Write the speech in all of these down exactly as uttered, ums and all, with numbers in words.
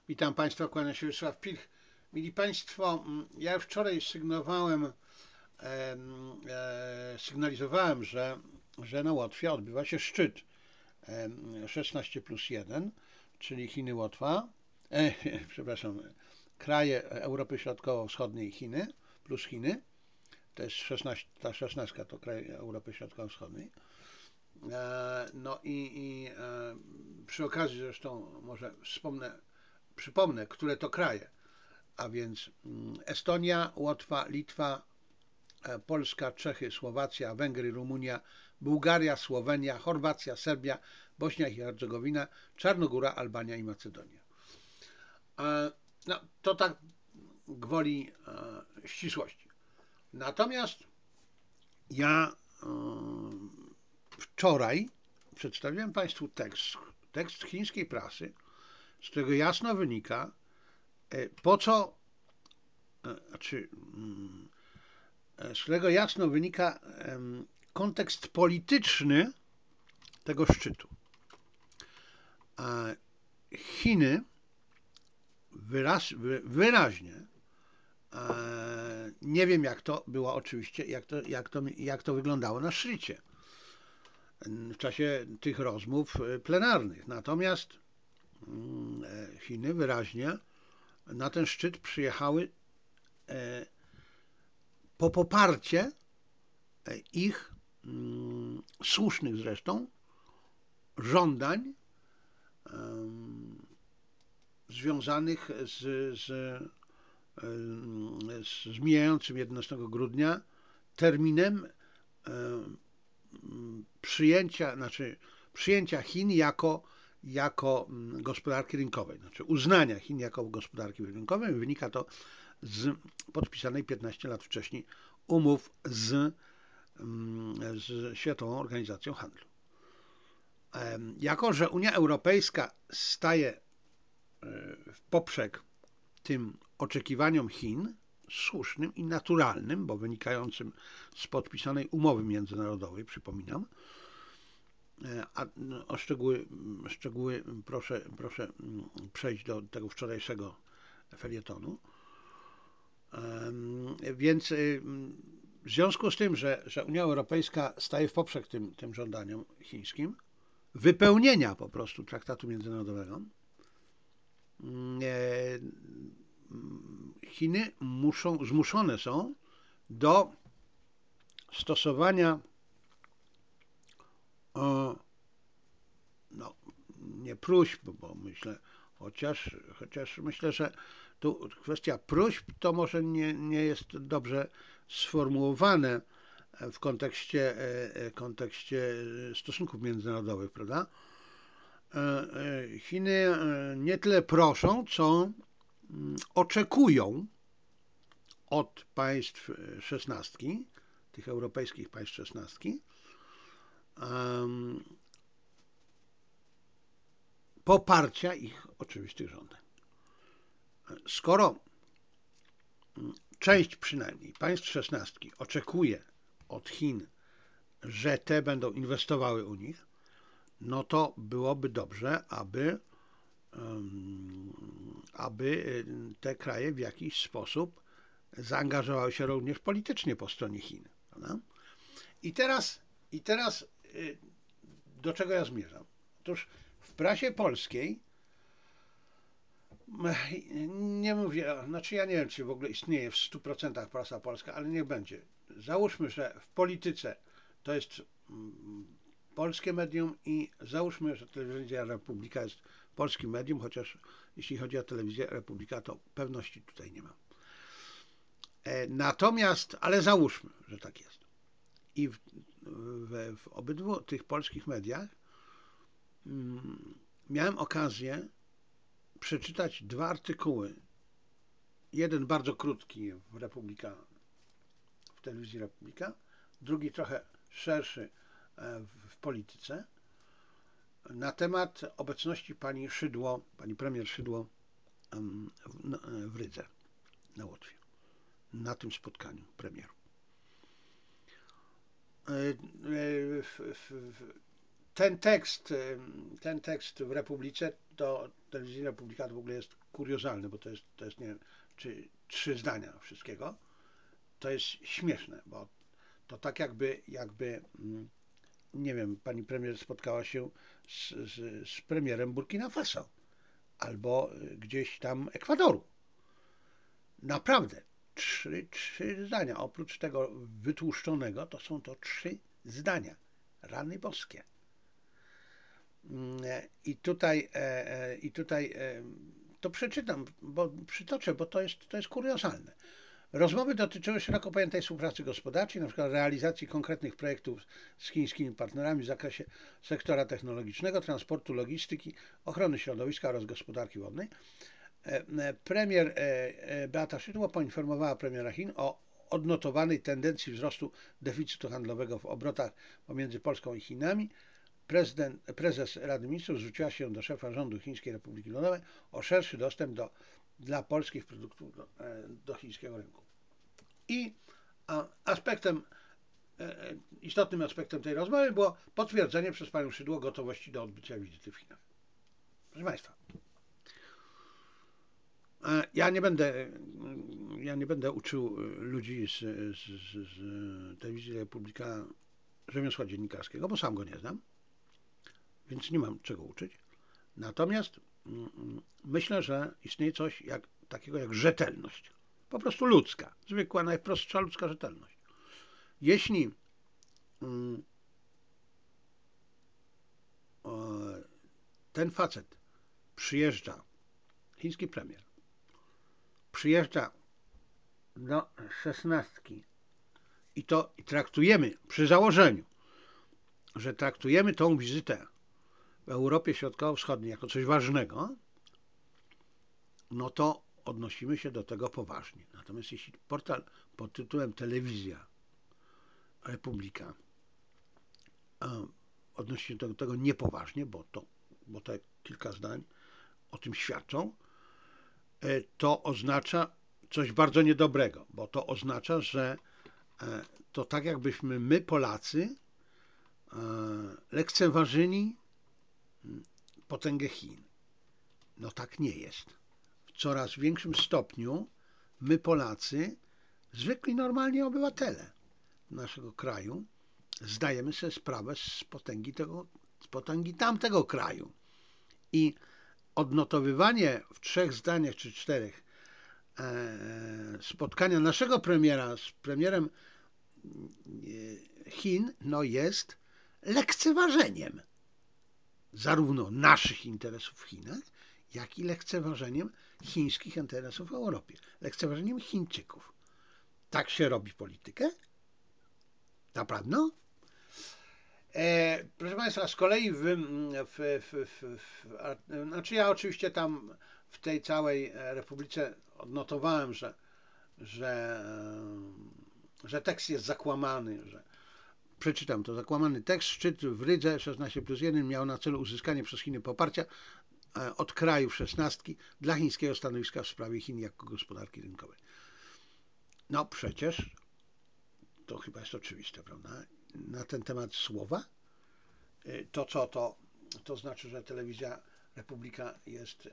Witam Państwa, kłania się Wiesław Pilch. Mili Państwo, ja już wczoraj sygnowałem, e, e, sygnalizowałem, że, że na Łotwie odbywa się szczyt e, szesnaście plus jeden, czyli Chiny, Łotwa, e, przepraszam, kraje Europy Środkowo-Wschodniej i Chiny plus Chiny. To jest szesnaście, ta szesnastka to kraj Europy Środkowo-Wschodniej. E, no i, i e, przy okazji zresztą może wspomnę, przypomnę, które to kraje, a więc Estonia, Łotwa, Litwa, Polska, Czechy, Słowacja, Węgry, Rumunia, Bułgaria, Słowenia, Chorwacja, Serbia, Bośnia i Hercegowina, Czarnogóra, Albania i Macedonia. No, to tak gwoli ścisłości. Natomiast ja wczoraj przedstawiłem Państwu tekst, tekst chińskiej prasy, z którego jasno wynika, po co, znaczy, z którego jasno wynika kontekst polityczny tego szczytu. Chiny wyraz, wyraźnie, nie wiem jak to było oczywiście, jak to, jak to, jak to wyglądało na szczycie w czasie tych rozmów plenarnych. Natomiast Chiny wyraźnie na ten szczyt przyjechały po poparcie ich słusznych zresztą żądań związanych z, z, z mijającym jedenastego grudnia terminem przyjęcia, znaczy przyjęcia Chin jako, jako gospodarki rynkowej, znaczy uznania Chin jako gospodarki rynkowej. Wynika to z podpisanej piętnaście lat wcześniej umów z, z Światową Organizacją Handlu. Jako że Unia Europejska staje w poprzek tym oczekiwaniom Chin, słusznym i naturalnym, bo wynikającym z podpisanej umowy międzynarodowej, przypominam, a o szczegóły, szczegóły proszę, proszę przejść do tego wczorajszego felietonu. Więc w związku z tym, że, że Unia Europejska staje w poprzek tym, tym żądaniom chińskim, wypełnienia po prostu traktatu międzynarodowego, Chiny muszą, zmuszone są do stosowania no, nie próśb, bo myślę, chociaż, chociaż myślę, że tu kwestia próśb to może nie, nie jest dobrze sformułowane w kontekście, kontekście stosunków międzynarodowych, prawda? Chiny nie tyle proszą, co oczekują od państw szesnastki, tych europejskich państw szesnastki, poparcia ich oczywistych żądań. Skoro część przynajmniej państw szesnastki oczekuje od Chin, że te będą inwestowały u nich, no to byłoby dobrze, aby, aby te kraje w jakiś sposób zaangażowały się również politycznie po stronie Chin. Prawda? I teraz, i teraz do czego ja zmierzam? Otóż w prasie polskiej, nie mówię, znaczy ja nie wiem, czy w ogóle istnieje w stu procentach prasa polska, ale niech będzie. Załóżmy, że w polityce to jest polskie medium i załóżmy, że Telewizja Republika jest polskim medium, chociaż jeśli chodzi o Telewizję Republika, to pewności tutaj nie ma. Natomiast, ale załóżmy, że tak jest. I w, w, w obydwu tych polskich mediach mm, miałem okazję przeczytać dwa artykuły. Jeden bardzo krótki w Republika, w Telewizji Republika, drugi trochę szerszy w, w Polityce, na temat obecności pani Szydło, pani premier Szydło w, w Rydze na Łotwie, na tym spotkaniu premierów. Ten tekst, ten tekst w Republice to, telewizyjna publika to w ogóle jest kuriozalne, bo to jest, to jest nie wiem, czy trzy zdania wszystkiego. To jest śmieszne, bo to tak jakby, jakby mm, nie wiem, pani premier spotkała się z, z, z premierem Burkina Faso albo y, gdzieś tam Ekwadoru. Naprawdę, trzy, trzy zdania. Oprócz tego wytłuszczonego, to są to trzy zdania. Rany boskie. Mm, e, I tutaj, e, e, i tutaj e, to przeczytam, bo przytoczę, bo to jest, to jest kuriozalne. Rozmowy dotyczyły szeroko pojętej współpracy gospodarczej, np. realizacji konkretnych projektów z chińskimi partnerami w zakresie sektora technologicznego, transportu, logistyki, ochrony środowiska oraz gospodarki wodnej. Premier Beata Szydło poinformowała premiera Chin o odnotowanej tendencji wzrostu deficytu handlowego w obrotach pomiędzy Polską i Chinami. Prezydent, prezes Rady Ministrów zwróciła się do szefa rządu Chińskiej Republiki Ludowej o szerszy dostęp do, dla polskich produktów do, do chińskiego rynku. I aspektem, istotnym aspektem tej rozmowy było potwierdzenie przez panią Szydło gotowości do odbycia wizyty w Chinach. Proszę Państwa, ja nie będę, ja nie będę uczył ludzi z, z, z, z telewizji Republika rzemiosła dziennikarskiego, bo sam go nie znam, więc nie mam czego uczyć. Natomiast myślę, że istnieje coś jak, takiego jak rzetelność. Po prostu ludzka, zwykła, najprostsza ludzka rzetelność. Jeśli ten facet przyjeżdża, chiński premier, przyjeżdża do szesnastki i to i traktujemy przy założeniu, że traktujemy tą wizytę w Europie Środkowo-Wschodniej jako coś ważnego, no to odnosimy się do tego poważnie. Natomiast jeśli portal pod tytułem Telewizja Republika odnosi się do tego niepoważnie, bo to, bo te kilka zdań o tym świadczą, to oznacza coś bardzo niedobrego, bo to oznacza, że to tak jakbyśmy my, Polacy, lekceważyli potęgę Chin. No tak nie jest. W coraz większym stopniu my, Polacy, zwykli, normalni obywatele naszego kraju, zdajemy sobie sprawę z potęgi, tego, z potęgi tamtego kraju. I odnotowywanie w trzech zdaniach czy czterech spotkania naszego premiera z premierem Chin no jest lekceważeniem zarówno naszych interesów w Chinach, jak i lekceważeniem chińskich interesów w Europie. Lekceważeniem Chińczyków. Tak się robi politykę? Naprawdę? E, proszę Państwa, z kolei w, w, w, w, w, znaczy ja oczywiście tam w tej całej Republice odnotowałem, że, że, że tekst jest zakłamany, że przeczytam to, zakłamany tekst, szczyt w Rydze szesnaście plus jeden miał na celu uzyskanie przez Chiny poparcia od krajów szesnastki dla chińskiego stanowiska w sprawie Chin jako gospodarki rynkowej. No przecież to chyba jest oczywiste, prawda? Na ten temat słowa? To co to? To znaczy, że telewizja Republika jest,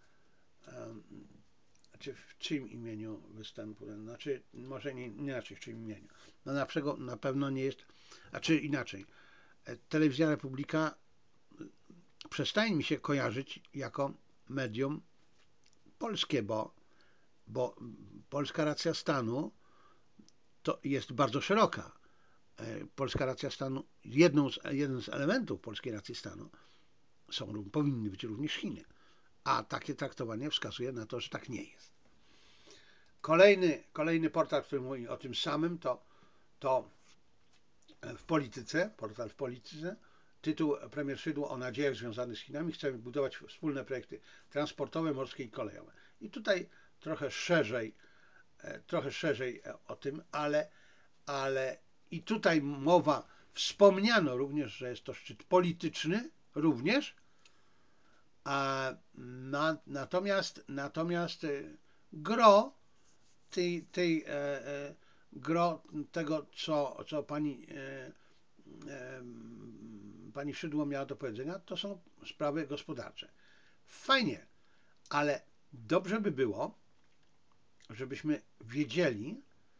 znaczy w czyim imieniu występuje? Znaczy, może nie, nie inaczej, w czyim imieniu. No na, na pewno nie jest, a czy inaczej. Telewizja Republika przestaje mi się kojarzyć jako medium polskie, bo, bo polska racja stanu to jest bardzo szeroka. Polska racja stanu, jedną z, jeden z elementów polskiej racji stanu są, powinny być również Chiny. A takie traktowanie wskazuje na to, że tak nie jest. Kolejny, kolejny portal, który mówi o tym samym, to, to w polityce, portal w polityce, tytuł premier Szydło o nadziejach związanych z Chinami. Chcemy budować wspólne projekty transportowe, morskie i kolejowe. I tutaj trochę szerzej, trochę szerzej o tym, ale, ale i tutaj mowa, wspomniano również, że jest to szczyt polityczny, również, a na, natomiast, natomiast gro tej, tej e, e, gro tego, co, co pani e, e, pani Szydło miała do powiedzenia, to są sprawy gospodarcze. Fajnie, ale dobrze by było, żebyśmy wiedzieli,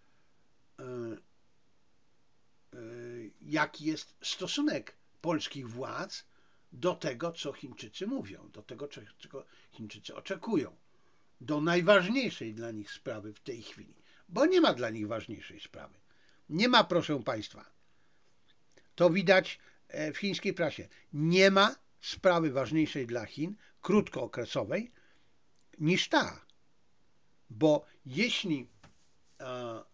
jaki jest stosunek polskich władz do tego, co Chińczycy mówią, do tego, czego Chińczycy oczekują, do najważniejszej dla nich sprawy w tej chwili, bo nie ma dla nich ważniejszej sprawy. Nie ma, proszę Państwa. To widać w chińskiej prasie. Nie ma sprawy ważniejszej dla Chin, krótkookresowej, niż ta. Bo jeśli, e,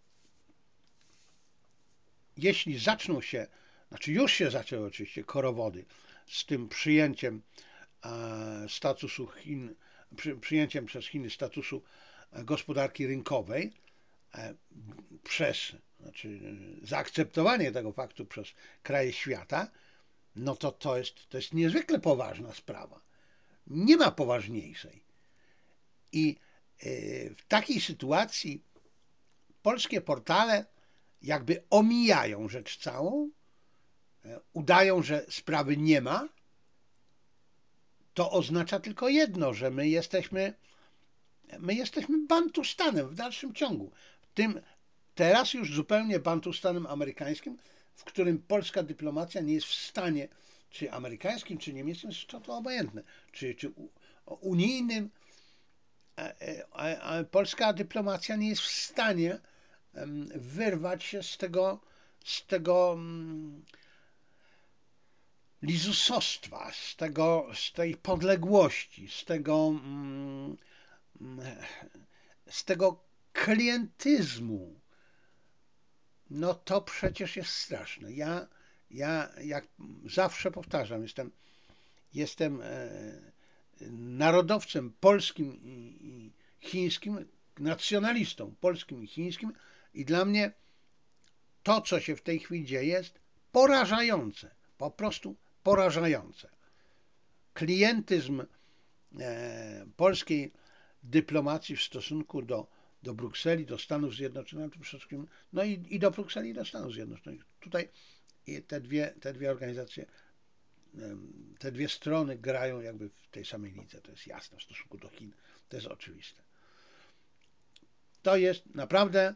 jeśli zaczną się, znaczy już się zaczęły oczywiście korowody z tym przyjęciem e, statusu Chin, przy, przyjęciem przez Chiny statusu gospodarki rynkowej, e, przez, znaczy zaakceptowanie tego faktu przez kraje świata, no to to jest, to jest niezwykle poważna sprawa. Nie ma poważniejszej. I w takiej sytuacji polskie portale jakby omijają rzecz całą, udają, że sprawy nie ma. To oznacza tylko jedno, że my jesteśmy, my jesteśmy Bantustanem w dalszym ciągu. Tym teraz już zupełnie Bantustanem amerykańskim, w którym polska dyplomacja nie jest w stanie, czy amerykańskim, czy niemieckim, jest to obojętne, czy, czy unijnym, a, a polska dyplomacja nie jest w stanie wyrwać się z tego, z tego um, lizusostwa, z, tego, z tej podległości, z tego, um, z tego klientyzmu. No to przecież jest straszne. Ja, ja jak zawsze powtarzam, jestem, jestem e, narodowcem polskim i, i chińskim, nacjonalistą polskim i chińskim i dla mnie to, co się w tej chwili dzieje, jest porażające, po prostu porażające. Klientyzm e, polskiej dyplomacji w stosunku do, do Brukseli, do Stanów Zjednoczonych, przede wszystkim, no i, i do Brukseli, i do Stanów Zjednoczonych. Tutaj te dwie, te dwie organizacje, te dwie strony grają jakby w tej samej lidze, to jest jasne, w stosunku do Chin, to jest oczywiste. To jest naprawdę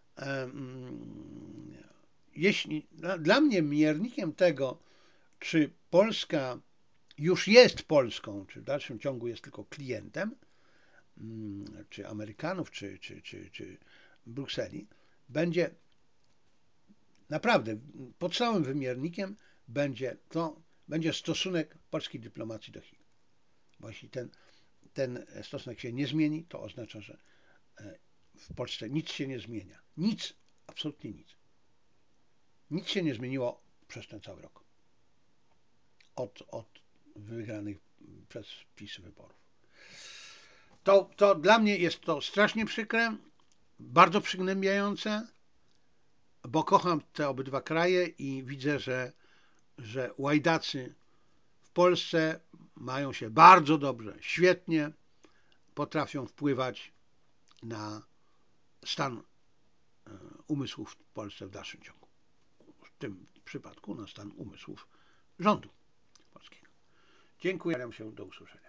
um, jeśli dla, dla mnie miernikiem tego, czy Polska już jest Polską, czy w dalszym ciągu jest tylko klientem, czy Amerykanów, czy, czy, czy, czy Brukseli, będzie naprawdę podstawowym wymiernikiem będzie to, będzie stosunek polskiej dyplomacji do Chin. Bo jeśli ten, ten stosunek się nie zmieni, to oznacza, że w Polsce nic się nie zmienia. Nic, absolutnie nic. Nic się nie zmieniło przez ten cały rok. Od, od wygranych przez PiS wyborów. To, to dla mnie jest to strasznie przykre, bardzo przygnębiające, bo kocham te obydwa kraje i widzę, że, że łajdacy w Polsce mają się bardzo dobrze, świetnie, potrafią wpływać na stan umysłów w Polsce w dalszym ciągu. W tym przypadku na stan umysłów rządu polskiego. Dziękuję się, do usłyszenia.